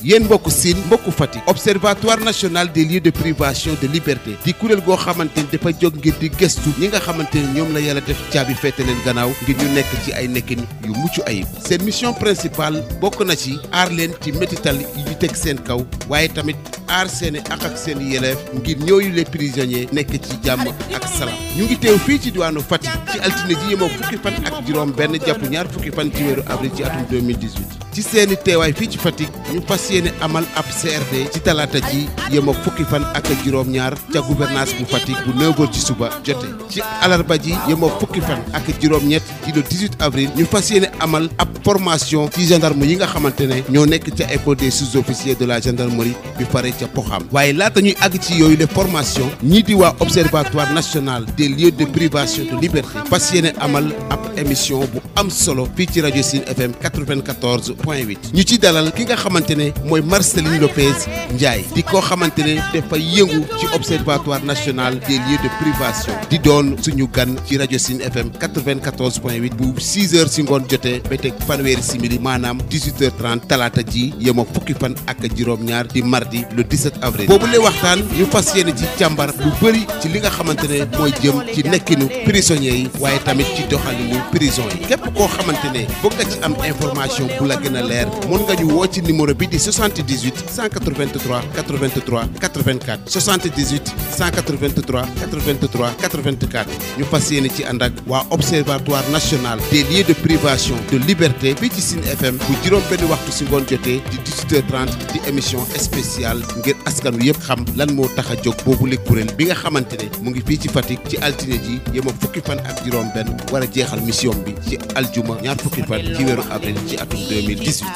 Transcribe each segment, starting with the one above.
yéen mbokku Sine mbokku Fatick observatoire national des lieux de privation de liberté di kuréel goo xamante ni dafa jóg ngir di gëstu ñi nga xamante ni ñoom la yàlla def caabi féete leen gannaaw ngir ñu nekk ci ay nekkin yu mucc ayib seen mission principale bokk na ci aar leen ci métital yi ñu teg seen kaw waaye tamit aar seeni ak seen yelleef ngir ñooyu les prisonniers nekk ci jàmm ak salaam ñu ngi teew fii ci diwaanu Fatick ci altine ji yemoo fukki fan ak juróom benn jàpp ñaar fukki fan ci weeru avril ci atum 2018 ci seeni teewaay fii ci Fatick ñu fas yéene amal ab CRD ci talaata ji yemoo fukki fan ak juróom ñaar ca gouvernance bu Fatick bu 9h ci suba jote ci alarba ji yemoo fukki fan ak juróom ñett ci le 18 avril ñu fas yéene amal ab formation ci gendarme yi nga xamante ne ñoo nekk ca école des sous-officiers de la gendarmerie bi pare ca Poxam waaye laata ñuy àgg ci yooyu les formations ñii di waa observatoire national des lieux de privation de liberté fas yéene amal ab émission bu am solo fii ci rajo Sine FM 94.8 ñu ci dalal ki nga xamante ne mooy Marceline Lopez Ndiaye di koo xamante ne dafa yëngu ci observatoire national des lieux de privation di doon suñu gan ci rajo Sine FM 94.8 bu 6h si ngoon jotee ba teg fanweeri simili maanaam 18h30 talaata ji yemoo fukki fan ak juróom-ñaar di mardi le 17 avril boobu lay waxtaan ñu fas yéene ci càmbar lu bëri ci li nga xamante ne mooy jëm ci nekkinu prisonniers yi waaye tamit ci doxalinu prison yi képp koo xamante ne bëgg nga ci am information bu la gën a leer mën nga ñu woo ci numéro bi di 78 183 83 84 78 183 83 84 ñu fas yéene ci ànd ak waa observatoire national des lieux de privation de liberté fii ci Sine FM bu juróom benn waxtu si ngoon jotee di 18h30 di émission spéciale ngir askan wi yëpp xam lan moo tax a jóg boobu le kuréel bi nga xamante ne mu ngi fii ci Fatick ci altine ji yemoo fukki fan ak juróom benn war a jeexal mission bi ci aljuma ñaar fukki fan ci weeru avril ci atum 2018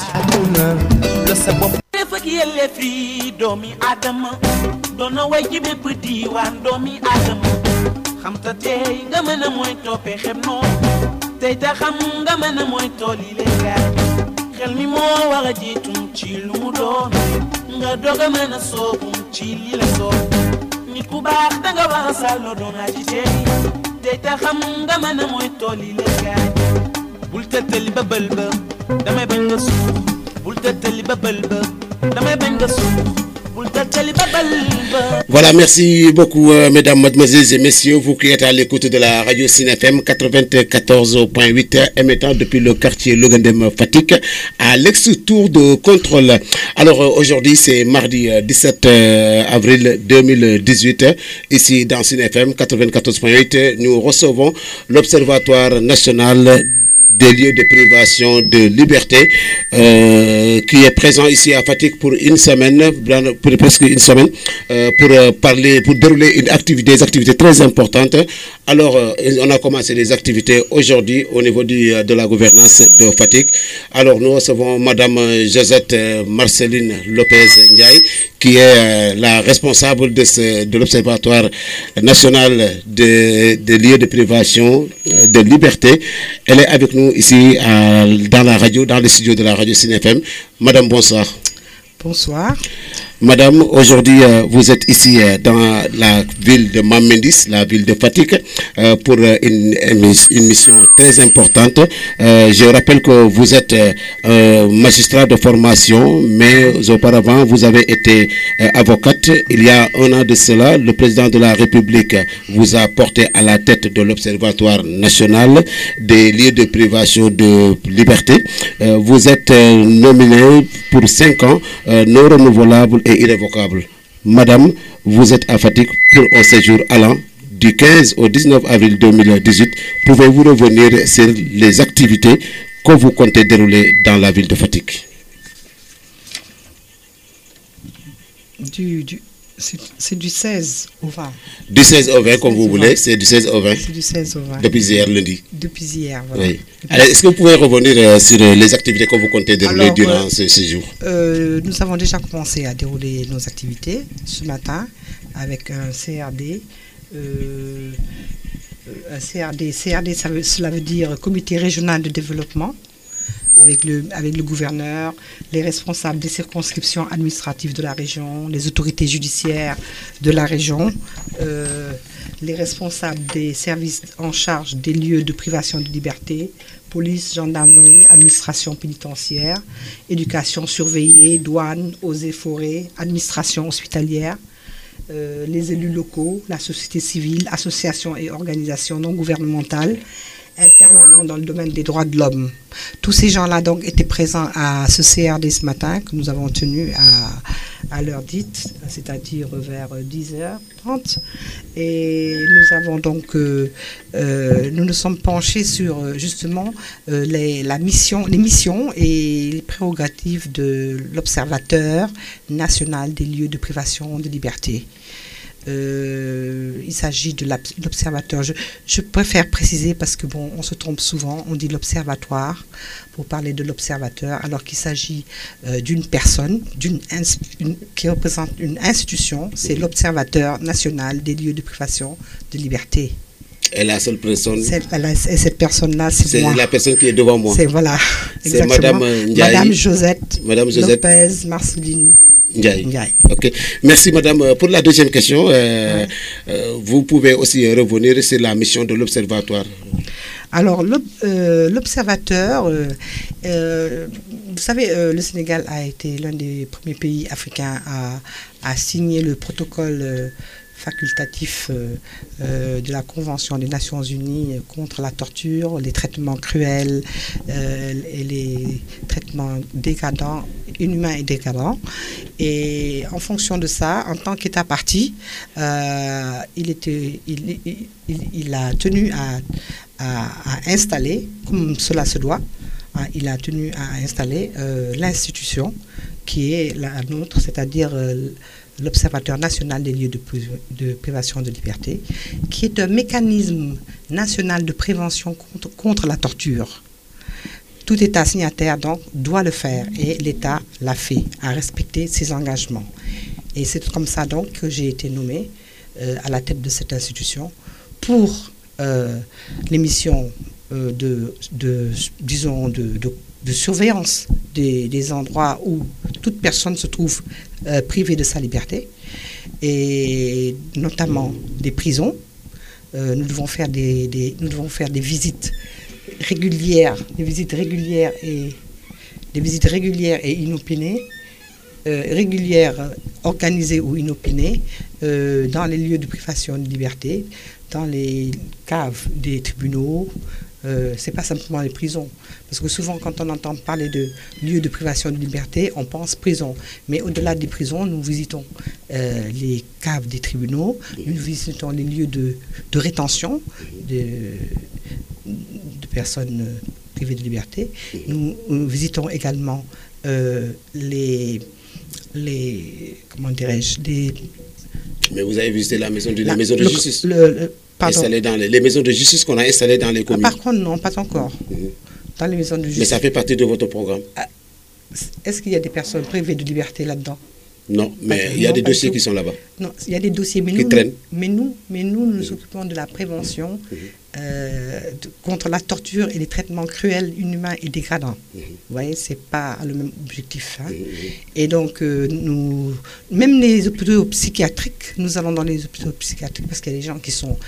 ak yelleef yi doomi Adama doon na way ci bépp diiwaan doomi Adama xam ta tey nga mën a mooy toppee xeb noonu tey ta xam nga mën a mooy tool yi leen gaay xel mi moo war a jiitum ci lu mu doon nga doog a mën a soobum ci li la soob nit ku baax danga war a sàlloo doon aji tey ta xam nga mën a mooy tool yi leen gaay bul tëttali ba bël ba damay bañ nga suuf bul tëttali ba bël ba damay bañ nga suuf bul tëttali ba bël ba. Voilà, merci beaucoup mesdames, mademoiselles et messieurs, vous qui êtes à l'écoute de la radio Sine FM 94.8 émettant depuis le quartier Logandem Fatick à l'ex-tour de contrôle. Alors aujourd'hui c'est mardi 17 avril 2018 ici dans Sine FM 94.8 nous recevons l'Observatoire national des lieux de privation de liberté qui est présent ici à Fatick pour une semaine, pour presque une semaine, pour dérouler des activités très importantes. Alors, on a commencé les activités aujourd'hui au niveau de la gouvernance de Fatick. Alors, nous recevons Madame Josette Marceline Lopez Ndiaye, qui est la responsable de l'Observatoire national des lieux de privation de liberté. Elle est avec nous ici dans le studio de la radio Sine FM. Madame, bonsoir. Bonsoir. Madame, aujourd'hui, vous êtes ici dans la ville de Mamendis, la ville de Fatick, pour une mission très importante. Je rappelle que vous êtes magistrat de formation, mais auparavant, vous avez été avocate. Il y a un an de cela, le président de la République vous a porté à la tête de l'Observatoire national des lieux de privation de liberté. Vous êtes nominé pour 5 ans, non renouvelable et irrévocable. Madame, vous êtes à Fatick pour un séjour allant du 15 au 19 avril 2018. Pouvez-vous revenir sur les activités que vous comptez dérouler dans la ville de Fatick? C'est du 16 au 20. Du 16 au 20, comme vous voulez, c'est du 16 au 20. C'est du 16 au 20. Depuis hier, lundi. Depuis hier, voilà. Oui. Alors, est-ce que vous pouvez revenir sur les activités que vous comptez dérouler durant ce séjour? Nous avons déjà commencé à dérouler nos activités ce matin avec un CRD. CRD, cela veut dire Comité régional de développement. Avec le gouverneur, les responsables des circonscriptions administratives de la région, les autorités judiciaires de la région, les responsables des services en charge des lieux de privation de liberté, police, gendarmerie, administration pénitentiaire, éducation surveillée, douane, eaux et forêts, administration hospitalière, les élus locaux, la société civile, associations et organisations non gouvernementales intervenant dans le domaine des droits de l'homme. Tous ces gens-là donc étaient présents à ce CRD ce matin que nous avons tenu à l'heure dite, c'est-à-dire vers 10h30. Et nous avons donc, nous nous sommes penchés sur justement les missions et les prérogatives de l'Observateur national des lieux de privation de liberté. Il s'agit de l'observateur. Je préfère préciser parce que bon, on se trompe souvent, on dit l'observatoire pour parler de l'observateur, alors qu'il s'agit d'une personne qui représente une institution, c'est l'Observateur national des lieux de privation de liberté. Et la seule personne. Cette personne-là, c'est moi. C'est la personne qui est devant moi. C'est voilà. C'est Madame Ndiaye. Madame Josette Lopez Marceline Ndiaye. Ok. Merci Madame. Pour la deuxième question, vous pouvez aussi revenir sur la mission de l'Observatoire. Alors, l'Observateur, vous savez, le Sénégal a été l'un des premiers pays africains à signer le protocole facultatif de la Convention des Nations Unies contre la torture, les traitements cruels et les traitements dégradants, inhumains et dégradants. Et en fonction de ça, en tant qu'État partie, il a tenu à installer, comme cela se doit, il a tenu à installer l'institution qui est la nôtre, c'est-à-dire l'Observateur national des lieux de privation de liberté, qui est un mécanisme national de prévention contre la torture. Tout État signataire, donc, doit le faire et l'État l'a fait, a respecté ses engagements. Et c'est comme ça, donc, que j'ai été nommée à la tête de cette institution pour les missions de surveillance des endroits où toute personne se trouve privée de sa liberté, et notamment des prisons. Nous devons faire des visites régulières, et inopinées, régulières, organisées ou inopinées, dans les lieux de privation de liberté, dans les caves des tribunaux. C'est pas simplement les prisons, parce que souvent quand on entend parler de lieux de privation de liberté, on pense prison, mais au-delà des prisons, nous visitons les caves des tribunaux, nous visitons les lieux de rétention de personnes privées de liberté, nous visitons également les comment dirais-je, Mais vous avez visité la maison de justice Pardon. Dans les maisons de justice qu'on a installées dans les communes. Par contre, non, pas encore. Dans les maisons de justice. Mais ça fait partie de votre programme. Est-ce qu'il y a des personnes privées de liberté là-dedans? Non, mais il y a des dossiers qui sont là-bas. Non, il y a des dossiers, mais nous nous occupons de la prévention contre la torture et les traitements cruels, inhumains et dégradants. Vous voyez, c'est pas le même objectif. Hein. Et donc, même les hôpitaux psychiatriques, nous allons dans les hôpitaux psychiatriques parce qu'il y a des gens qui sont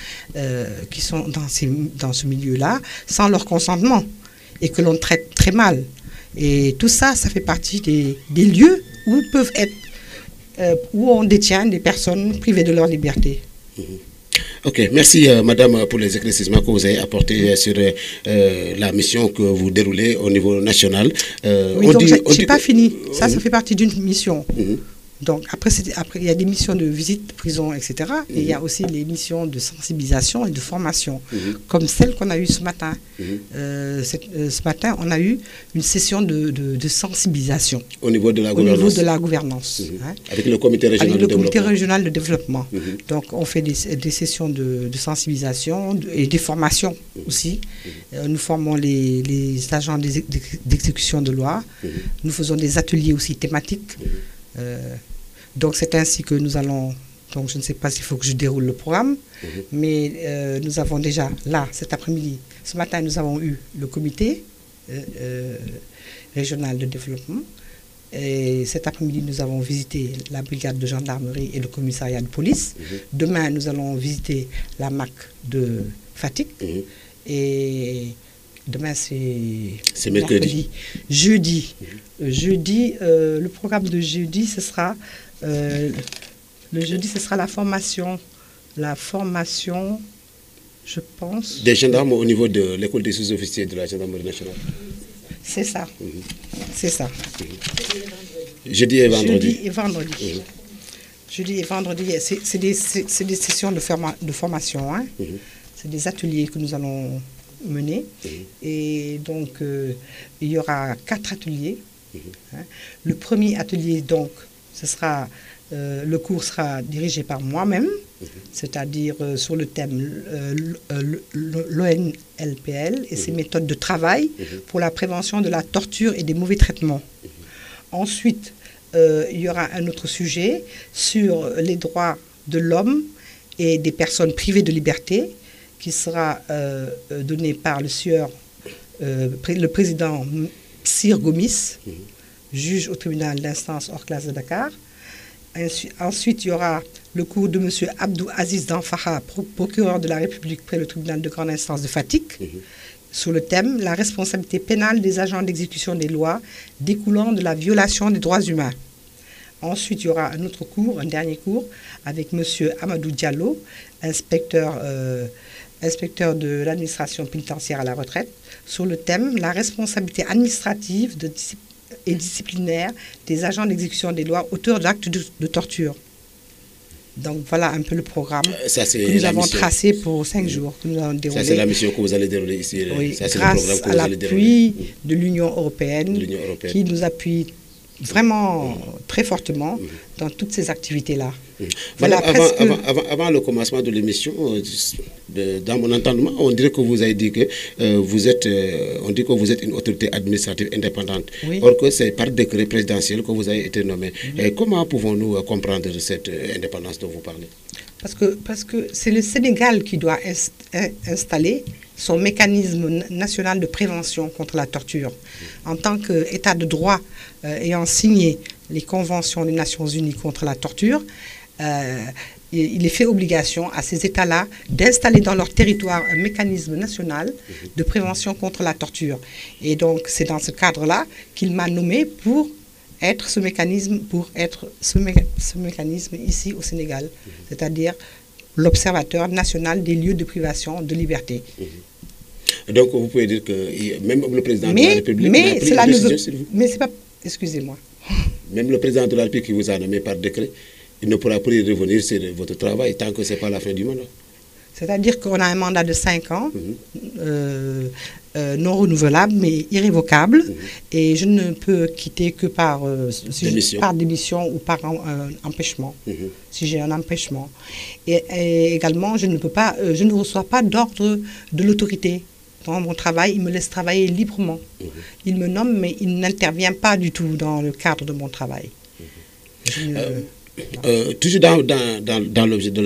dans ce milieu-là sans leur consentement et que l'on traite très mal. Et tout ça, ça fait partie des lieux où peuvent être où on détient des personnes privées de leur liberté. Ok, merci Madame pour les éclaircissements que vous avez apportés sur la mission que vous déroulez au niveau national. Oui, donc je n'ai pas fini. Ça fait partie d'une mission. Donc après, il y a des missions de visite, prison, etc. Et il y a aussi les missions de sensibilisation et de formation, comme celle qu'on a eue ce matin. Ce matin, on a eu une session de sensibilisation. Au niveau de la gouvernance. Au niveau de la gouvernance. Hein. Avec le comité régional de développement. Donc on fait des sessions de sensibilisation et des formations aussi. Nous formons les agents d'exécution de loi. Nous faisons des ateliers aussi thématiques. Donc c'est ainsi que nous allons, donc je ne sais pas s'il faut que je déroule le programme, mais nous avons déjà là, cet après-midi, ce matin nous avons eu le comité régional de développement, et cet après-midi nous avons visité la brigade de gendarmerie et le commissariat de police. Demain nous allons visiter la MAC de Fatick, et Demain, c'est mercredi. Jeudi. Jeudi, le programme de jeudi, ce sera la formation. La formation, je pense. Des gendarmes au niveau de l'école des sous-officiers de la gendarmerie nationale. C'est ça. C'est ça. Jeudi et vendredi. Jeudi et vendredi, c'est des sessions de formation. Hein. C'est des ateliers que nous allons mener. Et donc, il y aura 4 ateliers. Hein. Le premier atelier, donc, le cours sera dirigé par moi-même, c'est-à-dire sur le thème l'ONLPL et ses méthodes de travail pour la prévention de la torture et des mauvais traitements. Ensuite, il y aura un autre sujet sur les droits de l'homme et des personnes privées de liberté qui sera donné par le président Sir Gomis, juge au tribunal d'instance hors classe de Dakar. Ensuite, il y aura le cours de M. Abdou Aziz Danfaha, procureur de la République près le tribunal de grande instance de Fatick, sur le thème « La responsabilité pénale des agents d'exécution des lois découlant de la violation des droits humains ». Ensuite, il y aura un autre cours, un dernier cours, avec M. Amadou Diallo, inspecteur de l'administration pénitentiaire à la retraite, sur le thème « La responsabilité administrative et disciplinaire des agents d'exécution des lois auteurs d'actes de torture ». Donc voilà un peu le programme que nous avons tracé pour 5 jours, que nous allons dérouler. Ça, c'est la mission que vous allez dérouler ici. Oui, ça, c'est grâce le programme que à vous allez dérouler. l'appui de l'Union européenne, qui nous appuie vraiment très fortement dans toutes ces activités-là. Voilà, avant le commencement de l'émission, dans mon entendement, on dirait que vous avez dit que vous êtes une autorité administrative indépendante. Oui. Or que c'est par décret présidentiel que vous avez été nommé. Et comment pouvons-nous comprendre cette indépendance dont vous parlez? Parce que c'est le Sénégal qui doit installer son mécanisme national de prévention contre la torture. En tant qu'État de droit ayant signé les conventions des Nations Unies contre la torture, il est fait obligation à ces États-là d'installer dans leur territoire un mécanisme national de prévention contre la torture. Et donc, c'est dans ce cadre-là qu'il m'a nommé pour être ce mécanisme ici au Sénégal, c'est-à-dire l'Observateur national des lieux de privation de liberté. Donc, vous pouvez dire que même le président de la République a pris une décision sur vous. Mais c'est pas... Excusez-moi. Même le président de la République qui vous a nommé par décret, il ne pourra plus revenir sur votre travail tant que ce n'est pas la fin du mandat. C'est-à-dire qu'on a un mandat de 5 ans, non renouvelable, mais irrévocable. Et je ne peux quitter que par démission ou par empêchement, si j'ai un empêchement. Et également, je ne reçois pas d'ordre de l'autorité. Dans mon travail, il me laisse travailler librement. Il me nomme, mais il n'intervient pas du tout dans le cadre de mon travail. Toujours dans l'objet dans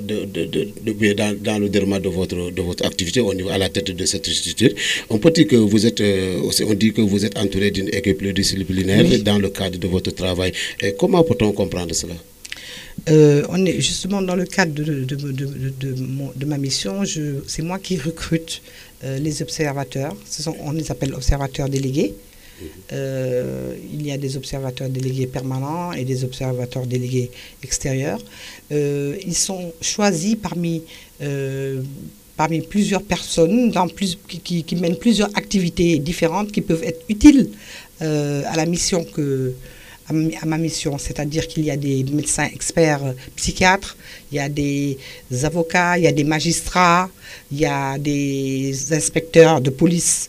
le déroulement de votre activité à la tête de cette structure, on peut dire que vous êtes entouré d'une équipe pluridisciplinaire dans le cadre de votre travail. Et comment peut-on comprendre cela? On est justement dans le cadre de ma mission, c'est moi qui recrute les observateurs. On les appelle observateurs délégués. Il y a des observateurs délégués permanents et des observateurs délégués extérieurs. Ils sont choisis parmi plusieurs personnes qui mènent plusieurs activités différentes qui peuvent être utiles à ma mission, c'est-à-dire qu'il y a des médecins experts psychiatres, il y a des avocats, il y a des magistrats, il y a des inspecteurs de police,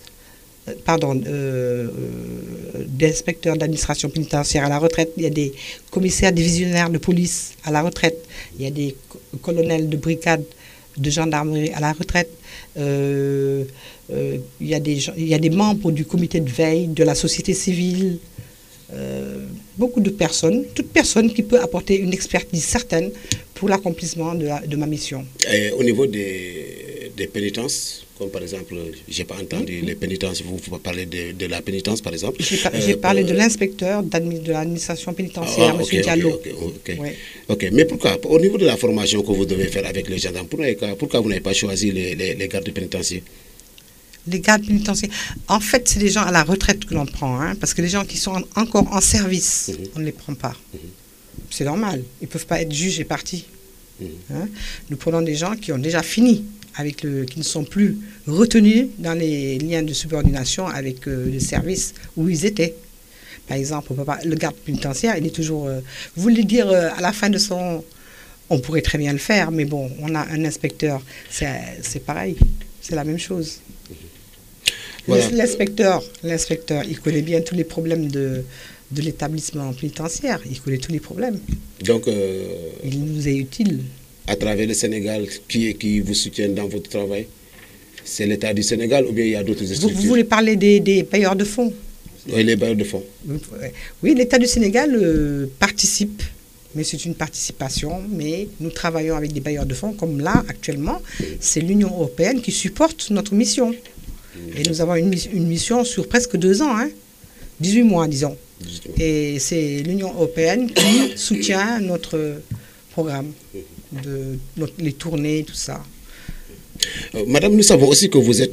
des inspecteurs d'administration pénitentiaire à la retraite, il y a des commissaires divisionnaires de police à la retraite, il y a des colonels de brigade de gendarmerie à la retraite, il y a des membres du comité de veille, de la société civile, beaucoup de personnes, toute personne qui peut apporter une expertise certaine pour l'accomplissement de ma mission. Et au niveau des pénitences, comme par exemple, je n'ai pas entendu les pénitences, vous parlez de la pénitence par exemple. J'ai parlé de l'inspecteur de l'administration pénitentiaire, M. Diallo. Ok, mais pourquoi, au niveau de la formation que vous devez faire avec les gendarmes, pourquoi vous n'avez pas choisi les gardes pénitentiaires? Les gardes pénitentiaires, en fait, c'est des gens à la retraite que l'on prend, hein, parce que les gens qui sont encore en service, on ne les prend pas. C'est normal, ils ne peuvent pas être juges et partis. Hein. Nous prenons des gens qui ont déjà fini, qui ne sont plus retenus dans les liens de subordination avec le service où ils étaient. Par exemple, le garde pénitentiaire, il est toujours... vous voulez dire, à la fin de son... On pourrait très bien le faire, mais bon, on a un inspecteur, c'est pareil, c'est la même chose. Voilà. L'inspecteur, il connaît bien tous les problèmes de l'établissement pénitentiaire, il connaît tous les problèmes. Donc, il nous est utile. À travers le Sénégal, qui vous soutient dans votre travail? C'est l'État du Sénégal ou bien il y a d'autres structures? Vous voulez parler des bailleurs de fonds? Oui, les bailleurs de fonds. Oui, l'État du Sénégal participe, mais c'est une participation, mais nous travaillons avec des bailleurs de fonds, comme là, actuellement, c'est l'Union européenne qui supporte notre mission. Et nous avons une mission sur presque 2 ans, hein, 18 mois, disons. Et c'est l'Union européenne qui soutient notre programme, les tournées, tout ça. Madame, nous savons aussi que vous êtes...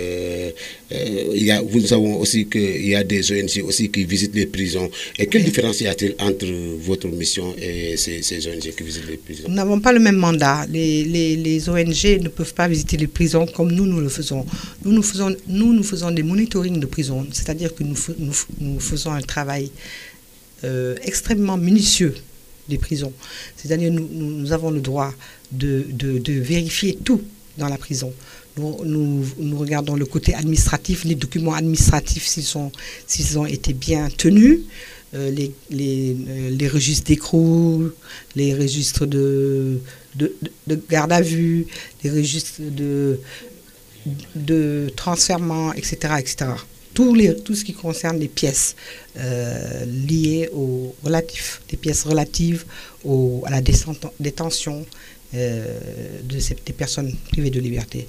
nous savons aussi qu'il y a des ONG aussi qui visitent les prisons. Et quelle différence y a-t-il entre votre mission et ces ONG qui visitent les prisons? Nous n'avons pas le même mandat. Les ONG ne peuvent pas visiter les prisons comme nous le faisons. Nous faisons des monitorings de prisons. C'est-à-dire que nous faisons un travail extrêmement minutieux des prisons. C'est-à-dire que nous avons le droit de vérifier tout dans la prison. Nous regardons le côté administratif, les documents administratifs, s'ils ont été bien tenus, les registres d'écrou, les registres de garde à vue, les registres de transfèrement, etc., etc. Tout ce qui concerne les pièces liées les pièces relatives à la détention des personnes privées de liberté.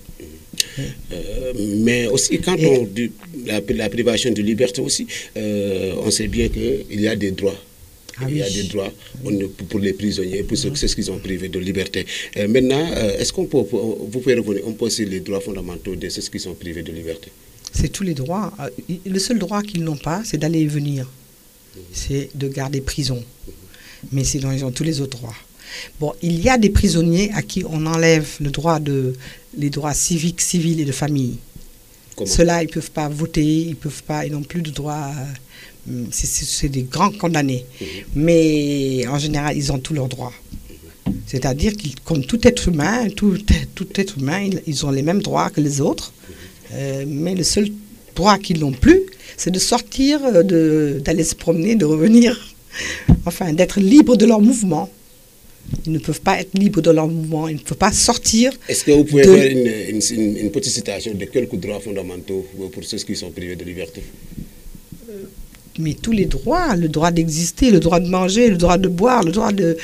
Mais aussi, quand on dit la privation de liberté aussi, on sait bien qu'il y a des droits. Il y a des droits pour les prisonniers, pour ceux qui sont privés de liberté. Maintenant, est-ce vous pouvez revenir un peu sur les droits fondamentaux de ceux qui sont privés de liberté? C'est tous les droits. Le seul droit qu'ils n'ont pas, c'est d'aller et venir. C'est de garder prison. Mais sinon, ils ont tous les autres droits. Bon, il y a des prisonniers à qui on enlève les droits civiques, civils et de famille. Ceux-là, ils ne peuvent pas voter, ils n'ont plus de droits. C'est des grands condamnés. Mais en général, ils ont tous leurs droits. C'est-à-dire que comme tout être humain, ils ont les mêmes droits que les autres. Mais le seul droit qu'ils n'ont plus, c'est de sortir, d'aller se promener, de revenir. Enfin, d'être libres de leur mouvement. Ils ne peuvent pas être libres de leur mouvement, ils ne peuvent pas sortir. Est-ce que vous pouvez faire une petite citation de quelques droits fondamentaux pour ceux qui sont privés de liberté? Mais tous les droits, le droit d'exister, le droit de manger, le droit de boire, le droit de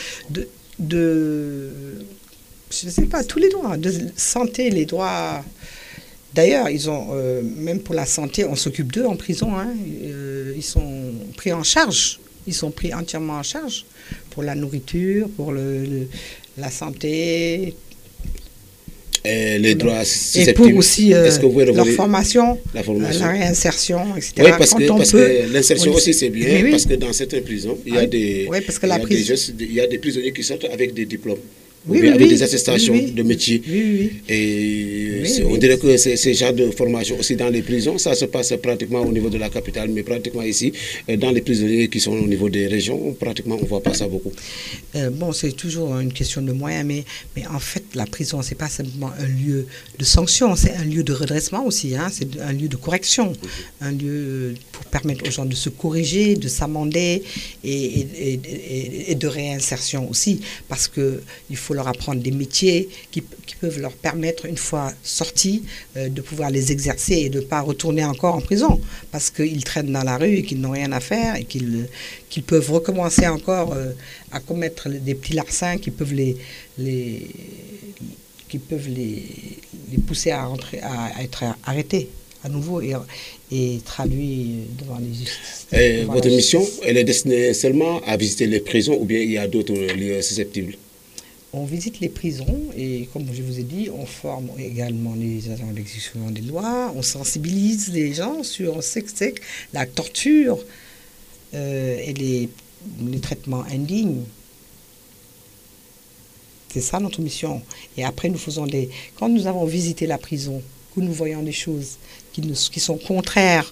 je ne sais pas, tous les droits, de santé, les droits... D'ailleurs, ils ont, même pour la santé, on s'occupe d'eux en prison, hein. Ils sont pris en charge. Ils sont pris entièrement en charge pour la nourriture, pour la santé. Et les droits et pour aussi leur formation, la réinsertion, etc. Oui, parce que l'insertion aussi c'est bien, parce que dans certaines prisons, il y a des prisonniers qui sortent avec des diplômes. Avec des attestations de métier. On dirait que ces genres de formation aussi dans les prisons, ça se passe pratiquement au niveau de la capitale, mais pratiquement ici, dans les prisonniers qui sont au niveau des régions, pratiquement on ne voit pas ça beaucoup. Bon, c'est toujours une question de moyens, mais en fait, la prison, ce n'est pas simplement un lieu de sanction, c'est un lieu de redressement aussi, hein, c'est un lieu de correction, un lieu pour permettre aux gens de se corriger, de s'amender et de réinsertion aussi, parce qu'il faut leur apprendre des métiers qui peuvent leur permettre, une fois sortis, de pouvoir les exercer et de ne pas retourner encore en prison parce qu'ils traînent dans la rue et qu'ils n'ont rien à faire et qu'ils peuvent recommencer encore à commettre des petits larcins qui peuvent les pousser à être arrêtés à nouveau et traduits devant les justices. Votre mission, elle est destinée seulement à visiter les prisons ou bien il y a d'autres lieux susceptibles? On visite les prisons et, comme je vous ai dit, on forme également les agents d'exécution des lois, on sensibilise les gens sur ce que c'est que la torture et les traitements indignes. C'est ça notre mission. Et après, nous faisons quand nous avons visité la prison, que nous voyons des choses qui sont contraires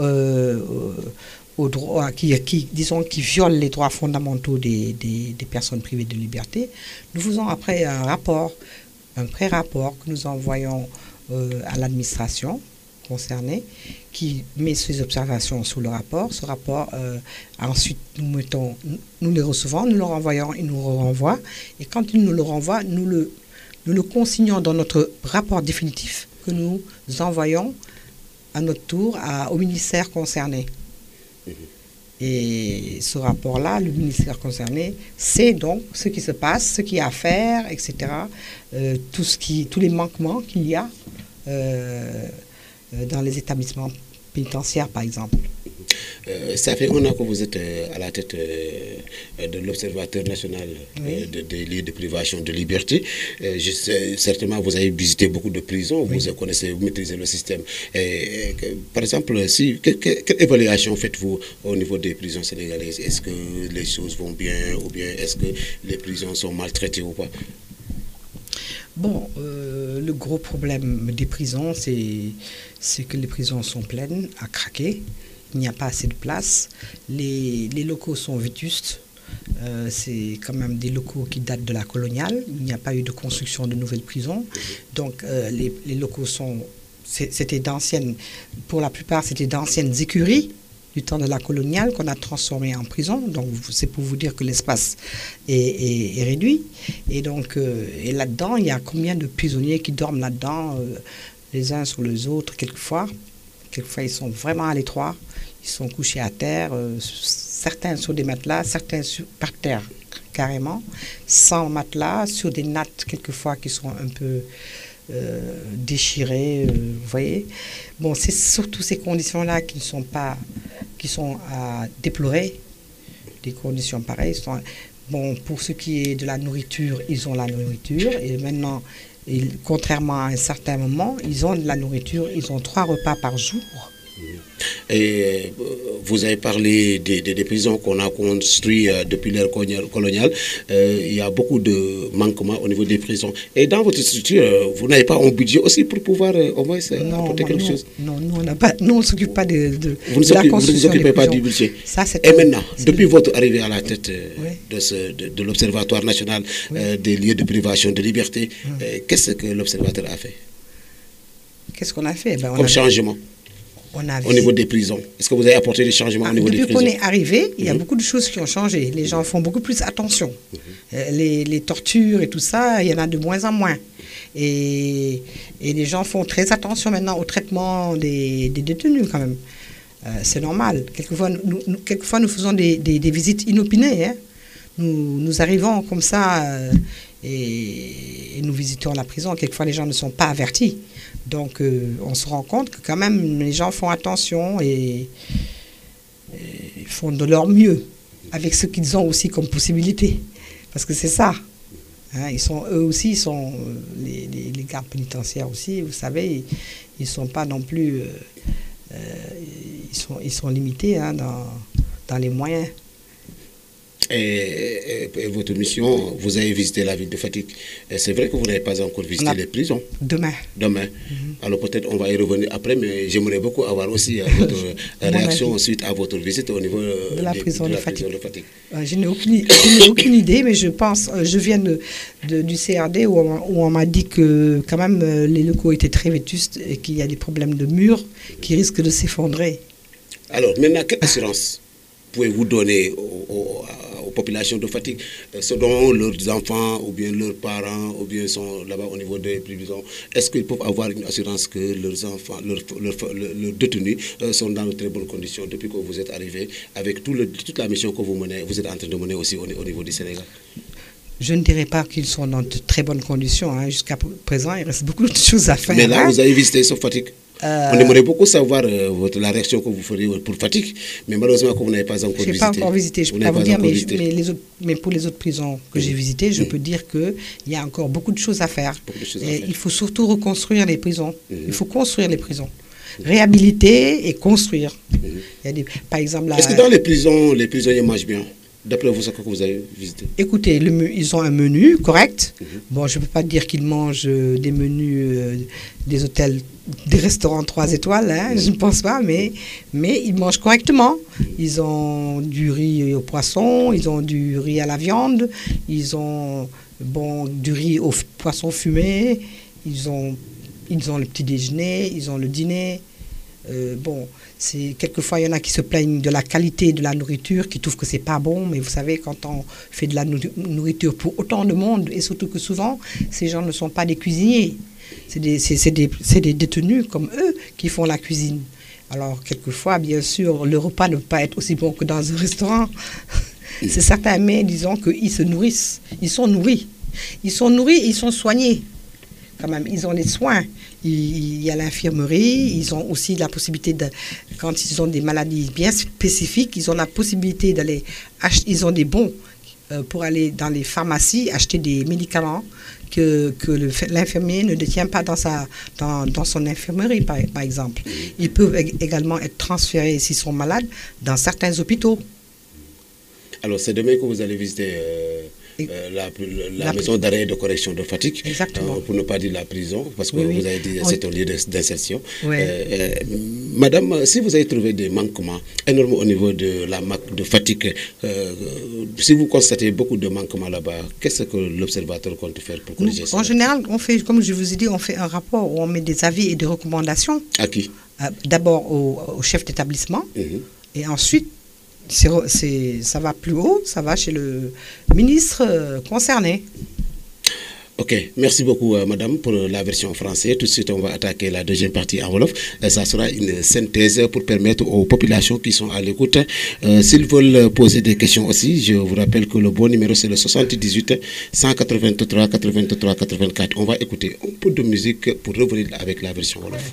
aux droits, disons, qui violent les droits fondamentaux des personnes privées de liberté, nous faisons après un pré-rapport que nous envoyons à l'administration concernée, qui met ses observations sur le rapport. Ce rapport, ensuite, nous les recevons, nous le renvoyons, ils nous le renvoient. Et quand ils nous le renvoient, nous le consignons dans notre rapport définitif que nous envoyons à notre tour au ministère concerné. Et ce rapport-là, le ministère concerné sait donc ce qui se passe, ce qu'il y a à faire, etc. Tous les manquements qu'il y a dans les établissements pénitentiaires, par exemple. Ça fait 1 an que vous êtes à la tête de l'Observatoire national des lieux de privation de liberté. Certainement, vous avez visité beaucoup de prisons, vous connaissez, vous maîtrisez le système. Par exemple, quelle évaluation faites-vous au niveau des prisons sénégalaises? Est-ce que les choses vont bien ou bien est-ce que les prisons sont maltraitées ou pas? Bon, le gros problème des prisons, c'est que les prisons sont pleines à craquer. Il n'y a pas assez de place. Les locaux sont vétustes. C'est quand même des locaux qui datent de la coloniale. Il n'y a pas eu de construction de nouvelles prisons. Donc, les locaux c'était d'anciennes, pour la plupart, c'était d'anciennes écuries du temps de la coloniale qu'on a transformées en prison. Donc, c'est pour vous dire que l'espace est réduit. Et donc, et là-dedans, il y a combien de prisonniers qui dorment là-dedans, les uns sur les autres, quelquefois. Quelquefois, ils sont vraiment à l'étroit. Ils sont couchés à terre, certains sur des matelas, certains par terre, carrément, sans matelas, sur des nattes, quelquefois, qui sont un peu déchirées, vous voyez. Bon, c'est surtout ces conditions-là qui sont à déplorer. Des conditions pareilles. Bon, pour ce qui est de la nourriture, ils ont la nourriture. Et maintenant, contrairement à un certain moment, ils ont de la nourriture. Ils ont 3 repas par jour. Et vous avez parlé des prisons qu'on a construites depuis l'ère coloniale. Il y a beaucoup de manquements au niveau des prisons. Et dans votre structure, vous n'avez pas un budget aussi pour pouvoir au moins apporter quelque chose? Non, nous on ne s'occupe pas de la construction. Vous ne vous occupez pas du budget. Et maintenant, depuis votre arrivée à la tête de l'Observatoire national des lieux de privation de liberté, qu'est-ce que l'Observatoire a fait? Qu'est-ce qu'on a fait? Comme changement au niveau des prisons. Est-ce que vous avez apporté des changements au niveau des prisons? Depuis qu'on est arrivé, il y a beaucoup de choses qui ont changé. Les gens font beaucoup plus attention. Les tortures et tout ça, il y en a de moins en moins. Et les gens font très attention maintenant au traitement des détenus quand même. C'est normal. Quelquefois, nous faisons des visites inopinées. Hein. Nous arrivons comme ça et nous visitons la prison. Quelquefois, les gens ne sont pas avertis. Donc, on se rend compte que quand même, les gens font attention et font de leur mieux avec ce qu'ils ont aussi comme possibilité. Parce que c'est ça. Hein, eux aussi, les gardes pénitentiaires aussi, vous savez, ils ne sont pas non plus... ils sont limités hein, dans les moyens. Et votre mission, vous avez visité la ville de Fatick. C'est vrai que vous n'avez pas encore visité les prisons. Demain. Alors peut-être on va y revenir après, mais j'aimerais beaucoup avoir aussi votre réaction suite à votre visite au niveau de la prison de Fatick. Je n'ai aucune idée, mais je viens du CRD où on m'a dit que quand même les locaux étaient très vétustes et qu'il y a des problèmes de murs qui risquent de s'effondrer. Alors maintenant, quelle assurance pouvez-vous donner aux populations de Fatick, selon leurs enfants ou bien leurs parents ou bien sont là-bas au niveau des prisons? Est-ce qu'ils peuvent avoir une assurance que leurs enfants, leurs détenus sont dans de très bonnes conditions depuis que vous êtes arrivé avec toute la mission que vous êtes en train de mener aussi au niveau du Sénégal? Je ne dirais pas qu'ils sont dans de très bonnes conditions. Hein. Jusqu'à présent, il reste beaucoup de choses à faire. Mais là, vous avez visité sur Fatick? On aimerait beaucoup savoir la réaction que vous feriez pour Fatick, mais malheureusement, que vous n'avez pas encore visité. Je n'ai pas encore visité, je ne peux pas vous dire, mais pour les autres prisons que j'ai visitées, je peux dire qu'il y a encore beaucoup de choses à faire. Il faut surtout reconstruire les prisons. Il faut construire les prisons. Réhabiliter et construire. Il y a par exemple, est-ce que dans les prisonniers mangent bien? D'après vous, ce que vous avez visité? Écoutez, ils ont un menu correct. Bon, je ne peux pas dire qu'ils mangent des menus des hôtels, des restaurants 3 étoiles, hein, je ne pense pas, mais ils mangent correctement. Ils ont du riz au poisson, ils ont du riz à la viande, ils ont du riz au poisson fumé, ils ont le petit déjeuner, ils ont le dîner. Quelquefois, il y en a qui se plaignent de la qualité de la nourriture, qui trouvent que c'est pas bon, mais vous savez, quand on fait de la nourriture pour autant de monde, et surtout que souvent, ces gens ne sont pas des cuisiniers, c'est des détenus comme eux qui font la cuisine. Alors, quelquefois, bien sûr, le repas ne peut pas être aussi bon que dans un restaurant. C'est certain, mais disons qu'ils se nourrissent, ils sont nourris, ils sont soignés. Quand même, ils ont les soins. Il y a l'infirmerie, ils ont aussi la possibilité quand ils ont des maladies bien spécifiques, ils ont la possibilité d'aller acheter, ils ont des bons pour aller dans les pharmacies acheter des médicaments que l'infirmier ne détient pas dans son infirmerie, par exemple. Ils peuvent également être transférés, s'ils sont malades, dans certains hôpitaux. Alors, c'est demain que vous allez visiter la maison d'arrêt et de correction de Fatick. Exactement. Pour ne pas dire la prison, parce que vous avez dit c'est un lieu d'insertion. Oui. Madame, si vous avez trouvé des manquements énormes au niveau de la MAC de Fatick, si vous constatez beaucoup de manquements là-bas, qu'est-ce que l'observateur compte faire pour corriger ça? En général, on fait, comme je vous ai dit, on fait un rapport où on met des avis et des recommandations. À qui? D'abord au chef d'établissement, et ensuite, ça va plus haut, ça va chez le ministre concerné. Ok, merci beaucoup madame pour la version française. Tout de suite on va attaquer la deuxième partie en wolof. Ça sera une synthèse pour permettre aux populations qui sont à l'écoute, s'ils veulent poser des questions aussi, je vous rappelle que le bon numéro c'est le 78 183 83 84. On va écouter un peu de musique pour revenir avec la version wolof.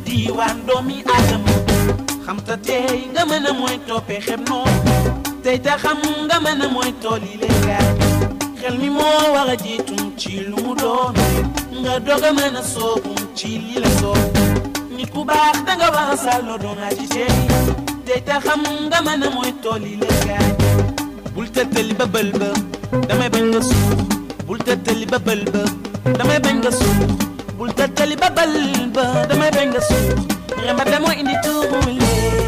xam ta tey nga mën a mooy toppee xeb noonu tey ta xam nga mën a mooy tool yi lay gaay xel mi moo war a jiitum ci lu mu doon nga doog a mën a soogum ci li la soob nit ku baax da nga war a sàlloo doon aji tey ta xam nga mën a mooy tool yi lay gaay bul tëttali ba bël ba damay bañ nga suux bul tëttali ba bël ba damay bañ nga suux bul tëttali ba bël ba damay bañ nga suux Remember them in the tomb.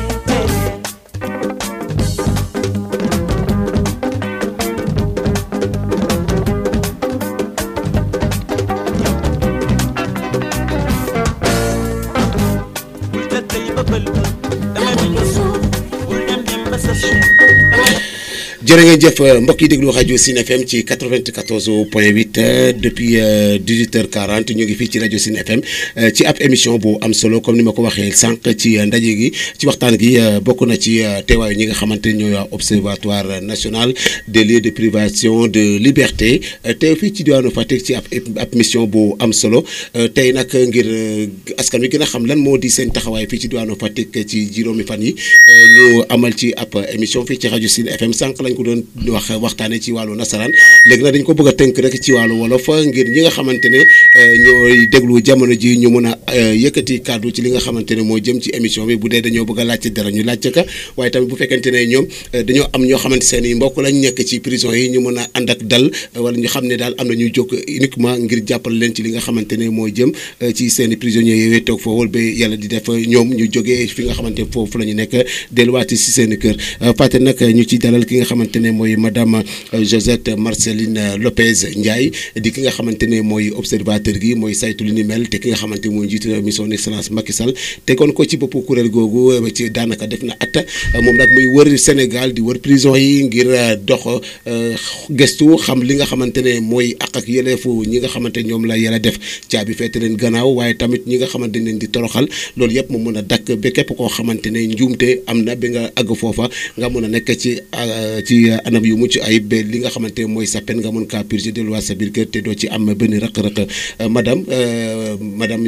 jërë ngeen jëf mbokk yi déglu rajo Sine FM ci 94.8 depuis 18h40 ñu ngi fii ci rajo Sine FM ci ab émission bu am solo comme ni ma ko waxee sànq ci ndaje gi ci waxtaan gi bokk na ci teewaayu ñi nga xamante ne ñooy waa observatoire national des lieux de privation de liberté teew fii ci diwaanu Fatick ci ab mission bu am solo tey nag ngir askan wi gën a xam lan moo di seen taxawaay fii ci diwaanu Fatick ci juróomi fan yi ñu amal ci ab émission fii ci rajo Sine FM sànq lañ ko doon waxtaanee ci wàllu nasaraan léegi nag dañ ko bëgg a tënk rek ci wàllu wolof ngir ñi nga xamante ne ñooy déglu jamono ji ñu mën a yëkkati kàddu ci li nga xamante ne moo jëm ci émission bi bu dee dañoo bëgg a laajte dara ñu laajte ka waaye tamit bu fekkente ne ñoom dañoo am ñoo xamante seen i mbokk lañ nekk ci prison yi ñu mën a ànd ak dal wala ñu xam ne daal am na ñuy jóg uniquement ngir jàppal leen ci li nga xamante ne moo jëm ci seen i prisonniers yooyu toog foofu ba yàlla di def ñoom ñu jógee fi nga xamante foofu la ñu nekk delluwaati si seen i kër fàtte nag ñu ci dalal ki nga xamante ne mooy madame Josette Marceline Lopez Ndiaye di ki nga xamante ne mooy observateur gi mooy saytu li ni mel te ki nga xamante mooy njiitu réew mi son excellence Macky Sall tegoon ko ci boppu kuréel googu ci daanaka def na at moom nag muy wër Sénégal di wër prison yi ngir dox gëstu xam li nga xamante ne mooy àq ak yelleefu ñi nga xamante ñoom la yàlla def caabi feete leen gannaaw waaye tamit ñi nga xamante ne di toroxal loolu yëpp mu mën a dakk ba képp koo xamante ne njuumte am na ba nga àgg foofa nga mën a nekk ci anam yu mucc ayib ba li nga xamante mooy sa peine nga mën kaa purger delluwaat sa biir kër te doo ci am benn rëq-rëq madame Josette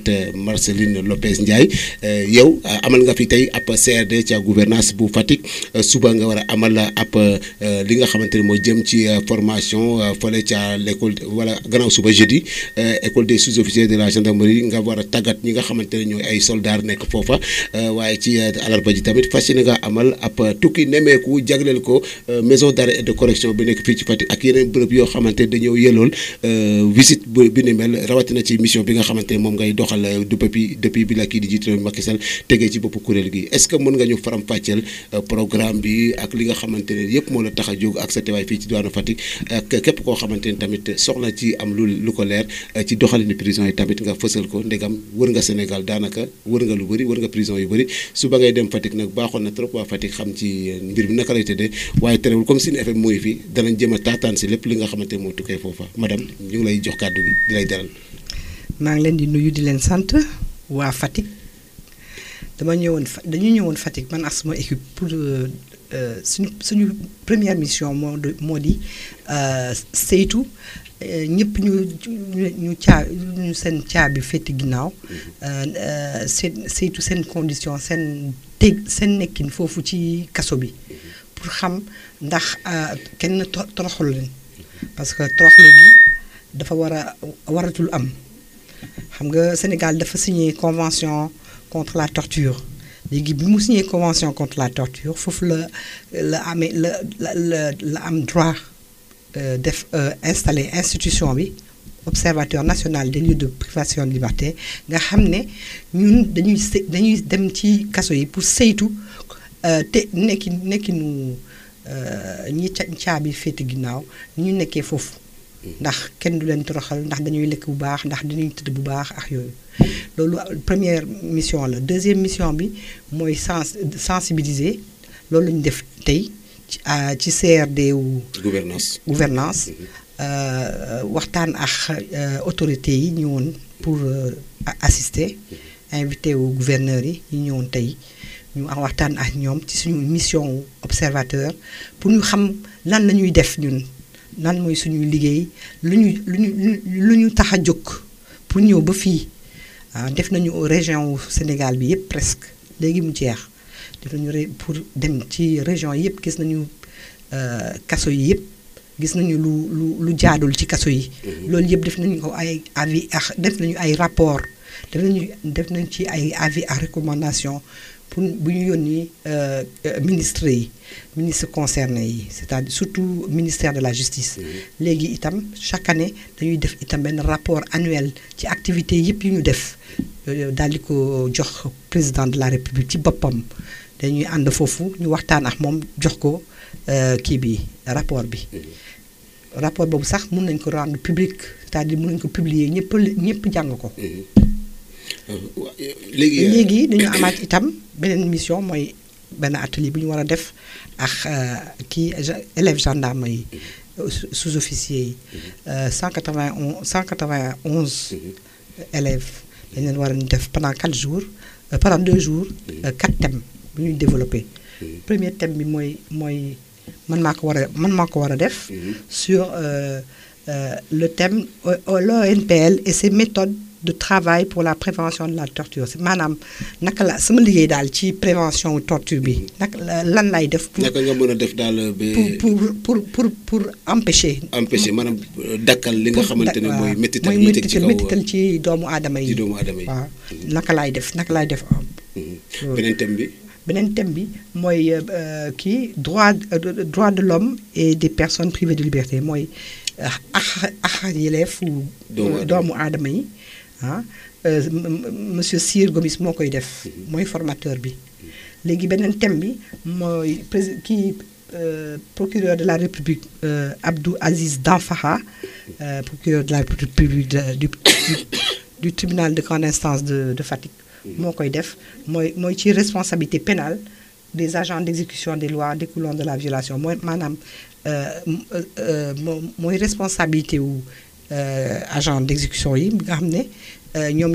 maître Marceline Lopez Ndiaye yow amal nga fi tey ab CRD ci gouvernance bu Fatick suba nga war a amal ab li nga xamante ne moo jëm ci formation fële ca l'école wala gannaaw suba jeudi école des sous-officiers de la gendarmerie nga war a tàggat ñi nga xamante ne ñooy ay soldats nekk foofa waaye ci alarba ji tamit fas yéene nga amal ab tukki nemeeku jagleel ko maison d'arrêt et de correction bi nekk fii ci Fatick ak yeneen bërëb yoo xamante ne dañoo yelool visite bi ni mel rawatina ci mission bi nga xamante ne moom ngay doxal depuis bi la kii di jiite Macky Sall tegee ci bopp kuréel gi est-ce que mën nga ñu faram-fàcceel programme bi ak li nga xamante ne yëpp moo la tax a jóg ak sa teewaay fii ci diwaanu Fatick ak képp koo xamante ne tamit soxla ci am lu ko leer ci doxalinu prison yi tamit nga fësal ko ndegam wër nga Sénégal daanaka wër nga lu bëri wër nga prison yu bëri suba ngay dem Fatick nag baaxoon na trop waa Fatick xam ci mbir bi naka lay tëddee waaye terewul comme Sine FM mooy fii danañ jëm a taataan si lépp li nga xamante ne moo tukkee foofa madame ñu ngi lay jox kàddu gi di lay dalal. maa ngi leen di nuyu di leen sant waa Fatick dañu ñëwoon Fatick man ak sama équipe pour suñu première mission moo di saytu ñëpp ñu seen caabi féete ginnaaw saytu seen condition seen nekkin foofu ci kaso bi pour xam ndax kenn toroxul leen parce que toroxlu bi dafa waratul am xam nga Sénégal dafa signé convention contre la torture léegi bi mu signé convention contre la torture foofu la am droit def installer institution bi observateur national des lieux de privation de liberté nga xam ne ñun dañuy dem ci kaso yi pour saytu te nekkinu ñi caabi féete ginnaaw ñu nekkee foofu ndax kenn du leen toroxal ndax dañuy lekk bu baax ndax dañuy tëdd bu baax ak yooyu loolu première mission la deuxième mission bi mooy sensibiliser loolu la ñu def tey ci CRD wu gouvernance waxtaan ak autorités yi ñëwoon pour assister invité wu gouverneurs yi ñu ñëwoon tey ñu waxtaan ak ñoom ci suñu mission observateur pour ñu xam lan la ñuy def ñun lan mooy suñuy liggéey lu ñu tax a jóg pour ñëw ba fii def nañu région Sénégal bi yëpp presque léegi mu jeex def nañu pour dem ci région yëpp gis nañu kaso yi yëpp gis nañu lu jaadul ci kaso yi loolu yëpp def nañu ko ay avis ak def nañu ay rapport def nañu ci ay avis ak recommandation pour bu ñu yónni ministre concerné yi c'est-à-dire surtout ministère de la justice léegi itam chaque année dañuy def itam benn rapport annuel ci activité yëpp yu ñu def daal di ko jox président de la république ci boppam dañuy ànd foofu ñu waxtaan ak moom jox ko kii bi rapport boobu sax mun nañ ko rendre public c'est-à-dire mun nañ ko publier ñëpp jàng ko léegi dañu amaat itam beneen mission mooy benn atelier bu ñu war a def ak élèves gendarme yi sous-officiers yi 191 élèves dañ leen war a def pendant 2 jours 4 thèmes bu ñuy développé premier thème bi mooy man maa ko war a def sur le thème l'ONPL et ses méthodes de travail pour la prévention de la torture maanaam naka la sama liggéey daal ci prévention torture bi naka lan lay def. naka nga mën a def daal pour empêcher. maanaam dakkal li nga xamante ne mooy métital yi teg ci kaw métital ci doomu aadama yi. waaw naka laay def. beneen thème bi mooy droit de l'homme et des personnes privées de liberté mooy ak yelleefu doomu aadama yi. monsieur Sir Gomis moo koy def mooy formateur bi léegi beneen thème bi mooy procureur de la République Abdou Aziz Danfakha procureur de la République du tribunal de grande instance de Fatick moo koy def mooy ci responsabilité pénale des agents d'exécution des lois découlant de la violation mooy maanaam mooy responsabilité wu agent d'exécution yi nga xam ne ñoom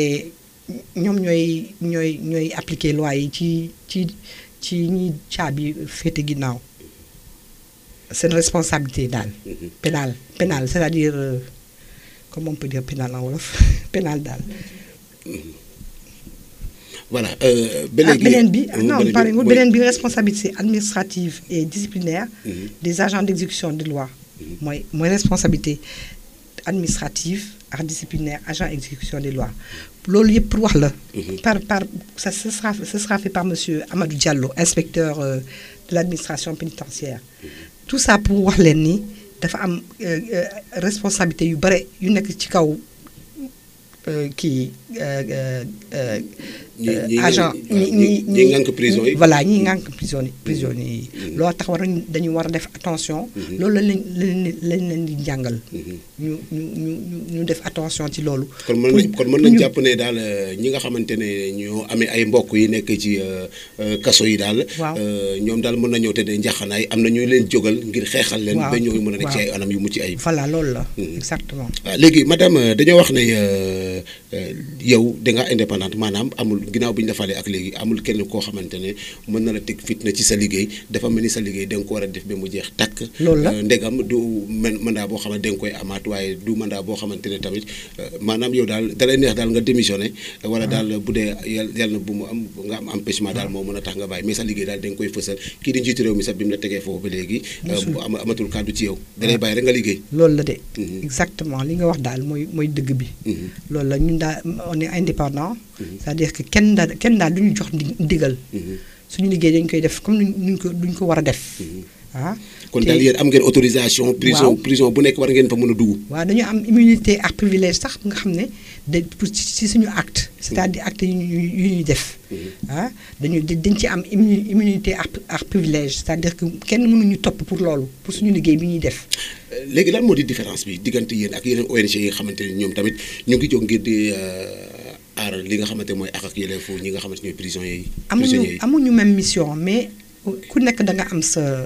ñooy appliquer loi yi ci ñi caabi féete ginnaaw seen responsabilité daal pénal c'est-à-dire comment on peut dire pénal en wolof pénal daal voilà ba léegi beneen bi non pare beneen bi responsabilité administrative et disciplinaire des agents d'exécution de loi mooy responsabilité administrative ak disciplinaire agent exécution des lois loolu yëpp pour wax la par ça ce sera fait par monsieur Amadou Diallo inspecteur de l'administration pénitentiaire tout ça pour wax leen ni dafa am responsabilité yu bare yu nekk ci kaw kii agent ñi ngànk prison yi voilà ñi ngànk prison yi loolu tax dañu war a def attention loolu lañ leen di jàngal ñu def attention ci loolu kon mën nañ jàpp ne daal ñi nga xamante ne ñoo amee ay mbokk yi nekk ci kaso yi daal ñoom daal mën nañoo tëddee njaxanaay am na ñu leen jógal ngir xeexal leen ba ñoo mën a nekk ci ay anam yu mucc ayib voilà loolu la exactement léegi madame dañoo wax ne yow da nga indépendante maanaam amul ginnaaw bi ñu defalee ak léegi amul kenn koo xamante ne mën na la teg fitna ci sa liggéey dafa mel ni sa liggéey da nga ko war a def ba mu jeex tàkk loolu la ndegam du mandat boo xamante da nga koy amaat waaye du mandat boo xamante ne tamit maanaam yow daal dalay neex daal nga démissionné wala daal bu dee yàlla na bu mu am nga am empêchement daal moo mën a tax nga bàyyi mais sa liggéey daal da nga koy fësal kii di njiitu réew mi sax bi mu la tegee foofu ba léegi amatul kàddu ci yow dalay bàyyi rek nga liggéey loolu la de exactement li nga wax daal mooy dëgg bi loolu la ñun daal on est indépendant c'est-à-dire que kenn daal du ñu jox ndigal suñu liggéey dañ koy def comme duñ ko war a def kon daal yéen am ngeen autorisation prison bu nekk war ngeen fa mën a dugg waaw dañu am immunité ak privilège sax nga xam ne ci suñu acte c'est-à-dire acte yu ñuy def dañ ci am immunité ak privilège c'est-à-dire que kenn mënuñu topp pour loolu pour suñu liggéey bi ñuy def léegi lan moo di différence bi diggante yéen ak yeneen ONG yi nga xamante ne ñoom tamit ñu ngi jóg ngir di aar li nga xamante mooy ak yelleefu ñi nga xamante ñooy prisonniers yi amuñu même mission mais ku nekk da nga am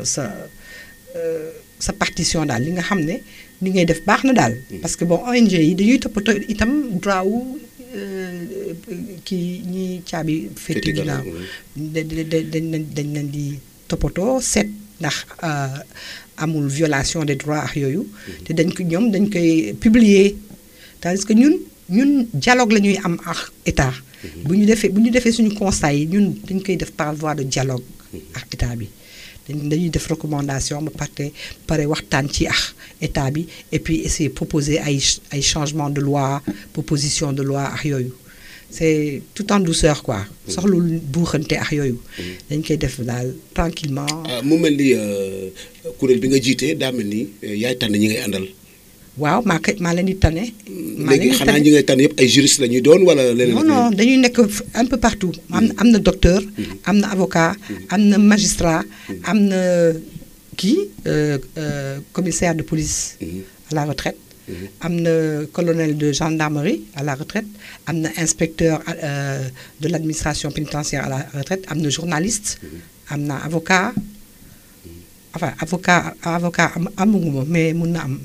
sa partition daal li nga xam ne li ngay def baax na daal parce que bon ONG yi dañuy toppatoo itam droit wu kii ñi caabi féeti ginnaaw dañ leen di toppatoo seet ndax amul violation des droits ak yooyu te ñoom dañ koy publier c'est-à-dire que ñun dialogue la ñuy am ak état bu ñu defee suñu constat yi ñun dañ koy def par voie de dialogue ak état bi dañuy def recommandation ba pare waxtaan ci ak état bi et puis essayer proposer ay changement de loi proposition de loi ak yooyu c'est tout en douceur quoi soxlul buuxante ak yooyu dañ koy def daal tranquillement mu mel ni kuréel bi nga jiite daa mel ni yaay tànn ñi ngay àndal waaw maa leen di tane. léegi xanaa ñi ngay tànn yëpp ay juriste la ñuy doon wala leneen. non dañuy nekk un peu partout. am na docteur. am na avocat. am na magistrat. am na commissaire de police. à la retraite. am na colonel de gendarmerie à la retraite. am na inspecteur de l'administration pénitentiaire à la retraite am na journaliste. am na avocat. enfin avocat amuguma mais mun na am.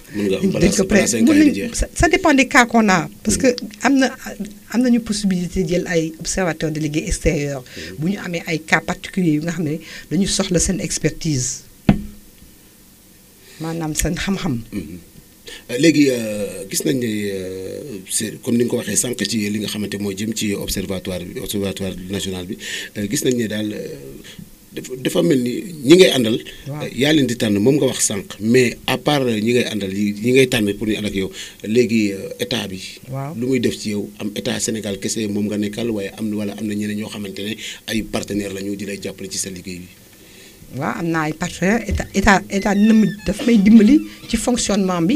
Ça dépend des cas qu'on a parce que am nañu possibilité jël ay observateurs de liggéey extérieur bu ñu amee ay cas particuliers yu nga xam ne dañu soxla seen expertise maanaam seen xam-xam. léegi gis nañ ne c'est comme ni nga ko waxee sànq ci li nga xamante moo jëm ci observatoire national bi gis nañ ne daal. dafa mel ni ñi ngay àndal. yaa leen di tànn moom nga wax sànq mais à part ñi ngay àndal ñi ngay tànn pour ñu ànd ak yow léegi état bi. lu muy def ci yow am état Sénégal kese moom nga nekkal waaye am na ñeneen ñoo xamante ne ay partenaires la ñu di lay jàppale ci sa liggéey bi. waaw am naa ay partenaires état daf may dimbali ci fonctionnement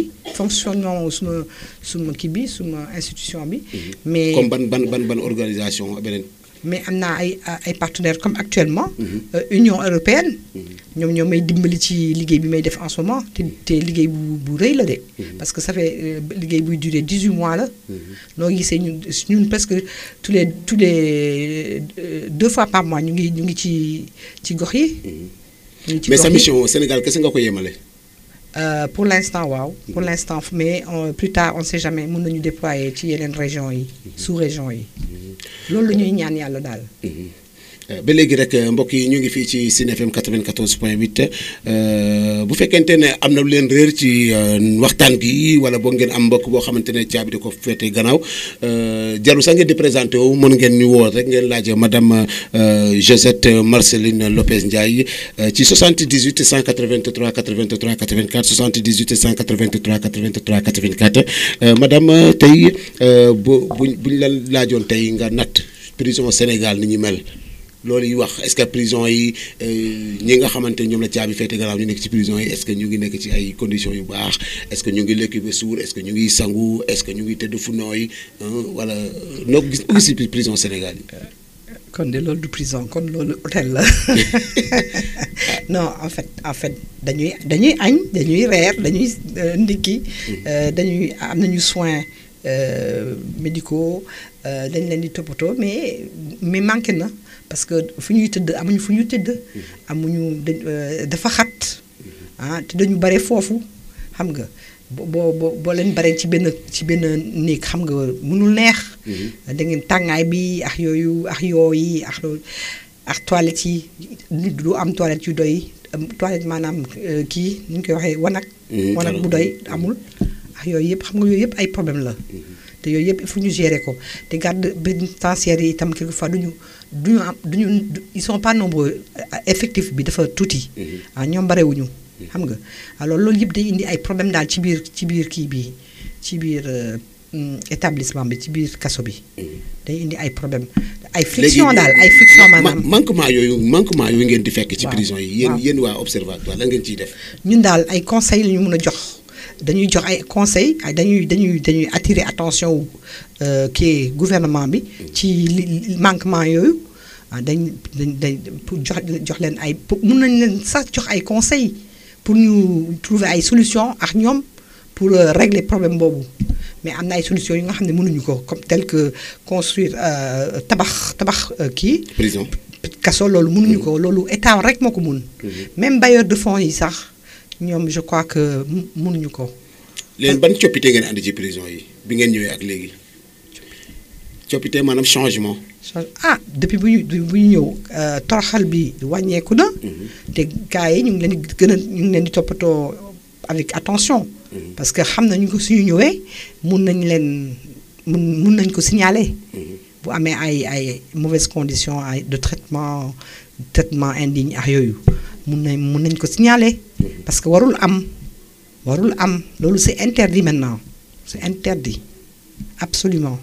suma kii bi suma institution bi. mais comme ban organisation beneen. mais am naa ay partenaires comme actuellement. Union européenne. ñoom ñoo may dimbali ci liggéey bi may def en ce moment te liggéey bu rëy la de. parce que ça fait liggéey buy durer 18 mois la. noo gisee ñun presque tous les 2 fois par mois ñu ngi ci gox yi. mais sa mission Sénégal kese nga ko yemale. pour l'instant waaw. pour l'instant mais plus tard on sait jamais mën nañu déployer ci yeneen régions yi. sous-régions yi. loolu la ñuy ñaan yàlla daal. ba léegi rek mbokk yi ñu ngi fii ci Sine FM 94.8 bu fekkente ne am na lu leen réer ci waxtaan gi wala boo ngeen am mbokk boo xamante ne caabi da ko féete gannaaw jarul sax ngeen di présenté wu mën ngeen ñu woo rek ngeen laaj madame Josette Marceline Lopez Ndiaye ci 78 183 83 84 78 183 83 84 madame tey buñ la laajoon tey nga natt prison Sénégal ni ñu mel. loolu yi wax est-ce que prison yi ñi nga xamante ñoom la caabi féete gannaaw ñu nekk ci prison yi est-ce que ñu ngi nekk ci ay conditions yu baax est-ce que ñu ngi lekk ba suur est-ce que ñu ngi sangu est-ce que ñu ngi tëdd fu nooy wala noo gis ci prison Sénégal yi. kon de loolu du prison kon loolu hôtel la non en fait dañuy añ dañuy reer dañuy ndikki dañuy am nañu soins médicaux dañ leen di toppatoo mais manqué na. parce que fu ñuy tëdd amuñu fu ñuy tëdd amuñu dafa xat te dañu bare foofu xam nga boo leen bare ci benn néeg xam nga mënul neex da ngeen tàngaay bi ak yooyu ak yooyi ak toilette yi nit du am toilette yu doy toilette maanaam kii ni ñu koy waxee wanag bu doy amul ak yooyu yëpp xam nga yooyu yëpp ay problème la te yooyu yëpp il faut ñu gérer ko te garde pénitentiaire yi itam quelquefois duñu ils sont pas nombreux effectif bi dafa tuuti. ñoom barewuñu xam nga alors loolu yëpp day indi ay problème daal ci biir kii bi ci biir établissement bi ci biir kaso bi. day indi ay problème ay friction daal ay friction maanaam. manquement yooyu ngeen di fekk ci prison yi. yéen waa observatoire lan ngeen ciy def. ñun daal ay conseils la ñu mën a jox. dañuy jox ay conseils dañuy attirer attention kii gouvernement bi ci manquement yooyu dañ pour jox leen ay mën nañ leen sax jox ay conseils pour ñu trouver ay solutions ak ñoom pour régler problème boobu mais am na ay solutions yu nga xam ne mënuñu ko comme tel que construire tabax kii. prison kaso loolu mënuñu ko loolu état rek moo ko mun. même bailleur de fonds yi sax. ñoom je crois que mënuñu ko. leen ban coppite ngeen andi ci prison yi bi ngeen ñëwee ak léegi coppite maanaam changement. depuis bu ñu ñëw toroxal bi wàññeeku na. te gars yi ñu ngi leen di toppatoo avec attention. parce que xam nañu ko suñu ñëwee mun nañ ko signaler. bu amee ay mauvaises conditions de traitement indigne ak yooyu mun nañ ko signaler. parce que warul am loolu c'est interdit maintenant c'est interdit absolument.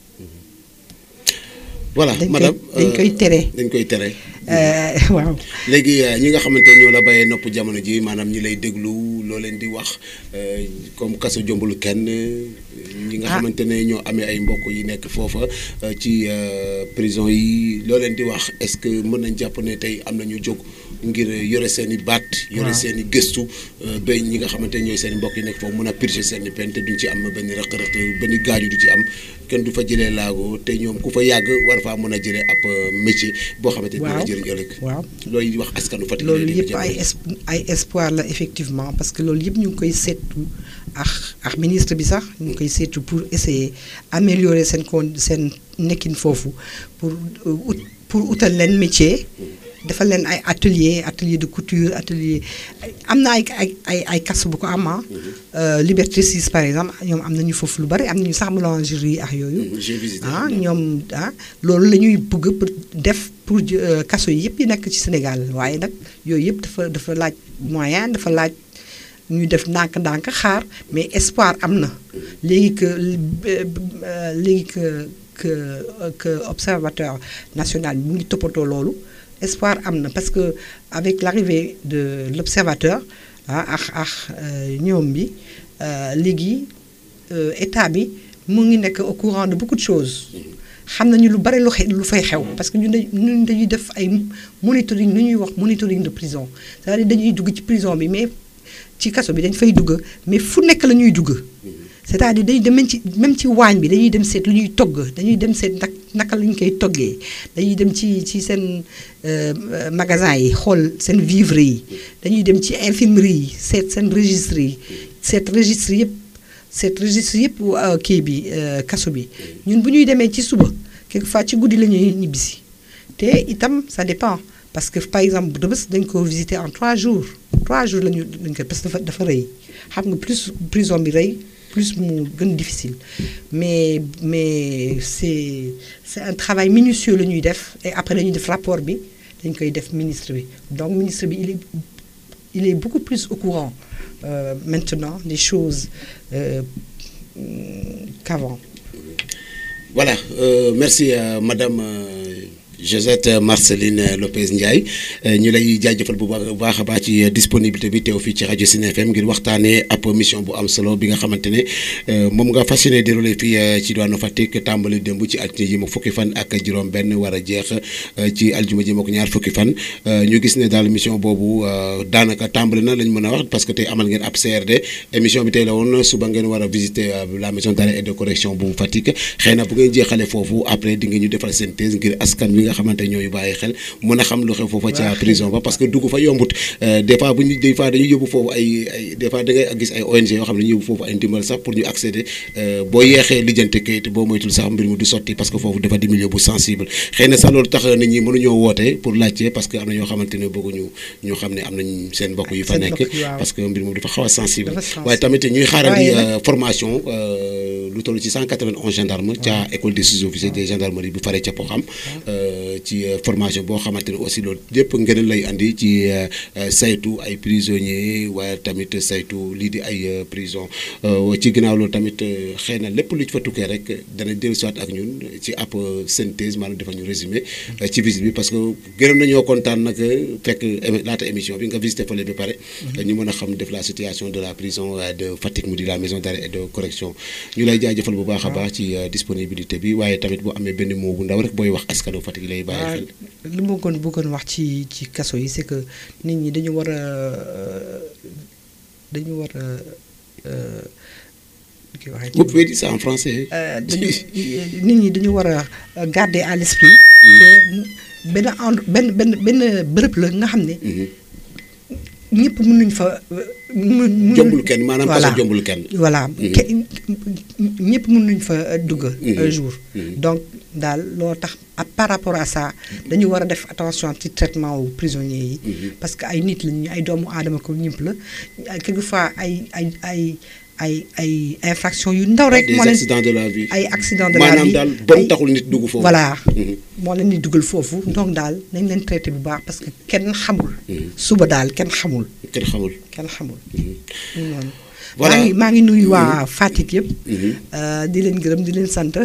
voilà madame dañ koy tere. waaw. léegi ñi nga xamante ñoo la bàyyee nopp jamono ji maanaam ñi lay déglu loo leen di wax comme kaso jombul kenn. ñi nga xamante ne ñoo amee ay mbokk yi nekk foofa ci prison yi loo leen di wax est-ce que mën nañ jàpp ne tey am na ñu jóg ngir yore seen i baat. yore seen i gëstu ba ñi nga xamante ne ñooy seen i mbokk yi nekk foofu mën a purger seen i peine te duñ ci am benn rëq-rëq benn gaañu du ci am kenn du fa jëlee laago te ñoom ku fa yàgg war faa mën a jëlee ab métier boo xamante ne dina jëriñ ëllëg. waaw looy wax askanu Fatick. loolu yëpp ay espoir la effectivement parce que loolu yëpp ñu ngi koy seetu ak ministre bi sax ñu ngi koy seetu pour essayer améliorer seen nekkin foofu pour utal leen métier. defal leen ay atelier de couture atelier am na ay kaso bu ko am Liberté 6 par exemple ñoom am nañu foofu lu bari am nañu sax boulangerie ak yooyu. ñoom loolu la ñuy bëgg pour def pour kaso yi yëpp yi nekk ci Sénégal waaye nag yooyu yëpp dafa laaj moyen dafa laaj ñuy def ndànk xaar mais espoir am na léegi que observateur national bi mu ngi toppatoo loolu. espoir am na parce que avec l'arrivée de l'observateur ñoom bi léegi état bi mu ngi nekk au courant de beaucoup de choses xam nañu lu bari lu fay xew parce que ñun dañuy def ay monitoring lu ñuy wax monitoring de prison c'est-à-dire dañuy dugg ci prison bi mais ci kaso bi dañ fay dugg mais fu nekk la ñuy dugg c'est-à-dire dañuy dem même ci waañ bi dañuy dem seet lu ñuy togg dañuy dem seet naka la ñu koy toggee dañuy dem ci seen magasin yi xool seen vivre yi dañuy dem ci infirmerie yi seet seen registre yi seet registre yëpp kii bi kaso bi ñun bu ñuy demee ci suba quelquefois ci guddi la ñuy ñibbisi te itam ça dépend parce que par exemple Rebeuss dañ ko visiter en 3 jours 3 jours lañu dañ ko parce que dafa rëy xam nga plus prison bi rëy plus mu gën difficile mais c'est un travail minutieux la ñuy def et après la ñuy def rapport bi dañ koy def ministre bi donc ministre bi il est beaucoup plus au courant maintenant des choses qu'avant. Voilà, merci madame Josette Marceline Lopez Ndiaye ñu lay jaajëfal bu baax a baax ci disponibilité bi teew fii ci rajo Sine FM ngir waxtaanee ab mission bu am solo bi nga xamante ne moom nga fas yéene déroulé fii ci diwaanu Fatick tàmbali démb ci altine ji ma fukki fan ak juróom-benn war a jeex ci aljuma ji ma ko ñaar fukki fan ñu gis ne daal mission boobu daanaka tàmbali na lañ mën a wax parce que tey amal ngeen ab CRD émission bi tey la woon suba ngeen war a visiter la maison d'arrêt et de correction bu Fatick xëy na bu ngeen jeexalee foofu après di nga ñu defal seen thèse ngir askan wi nga xamante ñooyu bàyyi xel mën a xam lu xew foofa ca prison ba parce que dugg fa yombut des fois dañuy yóbbu foofu ay des fois da ngay gis ay ONG yoo xam ne dañuy yóbbu foofu ay ndimbal sax pour ñu accéder boo yeexee lijjante kayit boo moytul sax mbir mi du sotti parce que foofu dafa di milieu bu sensible xëy na sax loolu tax nit ñi mënuñoo woote pour laajte parce que am na ñoo xamante ne bëgguñu ñu xam ne am nañ seen mbokk yu fa nekk parce que mbir moom dafa xaw a sensible waaye tamit ñuy xaarandi formation lu toll ci 191 gendarmes ca école des sous-officiers des gendarmeries bu faree ca Poxam ci formation boo xamante ne aussi loolu yëpp ngeen lay andi ci saytu ay prisonniers waaye tamit saytu lii di ay prison ci ginnaaw loolu tamit xëy na lépp lu ci fa tukkee rek dana dellusiwaat ak ñun ci ab synthèse maanaam defal ñu résumé ci visite bi parce que gërëm nañoo kontaan nag fekk laata émission bi nga visité fële ba pare ñu mën a xam def la situation de la prison de Fatick mu di la maison d'arrêt et de correction ñu lay jaajëfal bu baax a baax ci disponibilité bi waaye tamit boo amee benn mot bu ndaw rek booy wax askanu Fatick lay bàyyi xel. li ma bëggoon wax ci kaso yi c'est que nit ñi dañu war a vous pouvez dire ça en français. nit ñi dañu war a garder à l'esprit que benn bërëb la nga xam ne. ñëpp mënuñ fa. jombul kenn maanaam kaso jombul kenn. voilà ñëpp mënuñ fa dugg. un jour donc daal loo tax par rapport à ça dañu war a def attention ci traitement wu prisonniers yi. parce que ay nit lañu ay doomu aadama ko ñëpp la quelquefois ay infraction yu ndaw rek. des accidents de la vie ay accidents de la vie maanaam daal bon taxul nit dugg foofu. voilà moo leen di dugal foofu donc daal nañ leen traité bu baax parce que kenn xamul. suba daal kenn xamul. kenn xamul. voilà maa ngi nuyu waa Fatick yëpp. di leen gërëm di leen sant.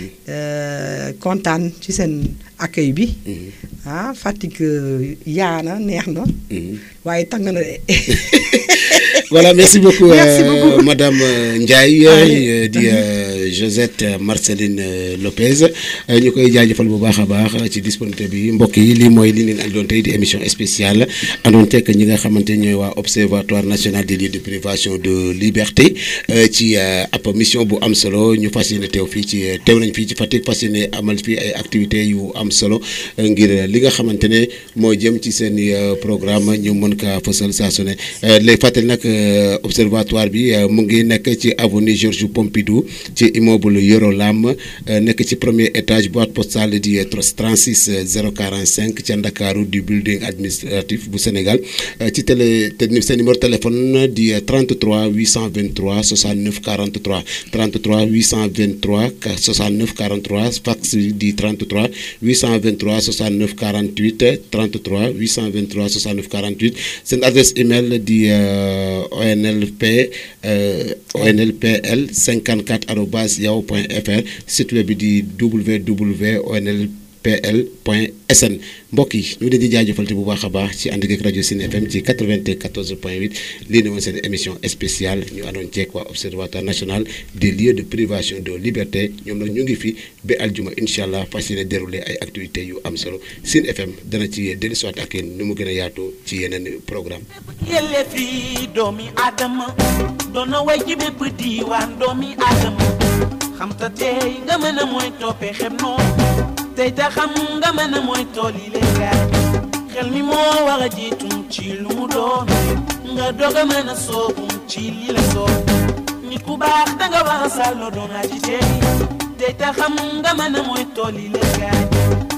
kontaan ci seen accueil bi. Fatick yaana neex na. waaye tàng na de. voilà merci beaucoup madame Ndiaye di Josette Marceline Lopez ñu koy jaajëfal bu baax a baax ci disponibilité bi mbokk yi lii mooy li leen andoon tey di émission spéciale andoon tekk ñi nga xamante ñooy waa observatoire national des lieux de privation de liberté ci ab mission bu am solo ñu fas yéene teew nañ fii ci Fatick fas yéene amal fii ay activités yu am solo ngir li nga xamante ne moo jëm ci seen programme ñu mën kaa fësal saa su ne lay fàttali nag observatoire bi mu ngi nekk ci avenue Georges Pompidou ci immeuble Yoro Lam nekk ci premier étage boîte postale di 36 045 ca Ndakaaru du building administratif bu Sénégal ci seen numéro téléphone di 33 823 69 43 33 823 69 43 fax di 33 823 69 48 33 823 69 48 seen adresse email di onlpl54@yahoo.fr site web bi di www.onlpl.sn mbokk yi ñu leen di jaajëfal bu baax a baax ci ànd ak rajo Sine FM ci 94.8 lii ne woon seen émission spéciale ñu àndoon ceeg waa observatoire national des lieux de privation de liberté ñoom nag ñu ngi fi ba aljuma incha allah fas yéene déroulé ay activités yu am solo Sine FM dana ci dellusiwaat ak yéen ni mu gën a yaatoo ci yeneen programme yelle fi doomi Adama doon na way ci bépp diiwaan doomi Adama xam ta tey nga mën a mooy toppee xeb noonu tey ta xam nga mën a mooy tool yi leen gaay xel mi moo war a jiitum ci lu mu doon nga doog a mën a soobum ci li la soob nit ku baax danga war a sàlloo doon aji tey ta xam nga mën a mooy tool yi leen gaay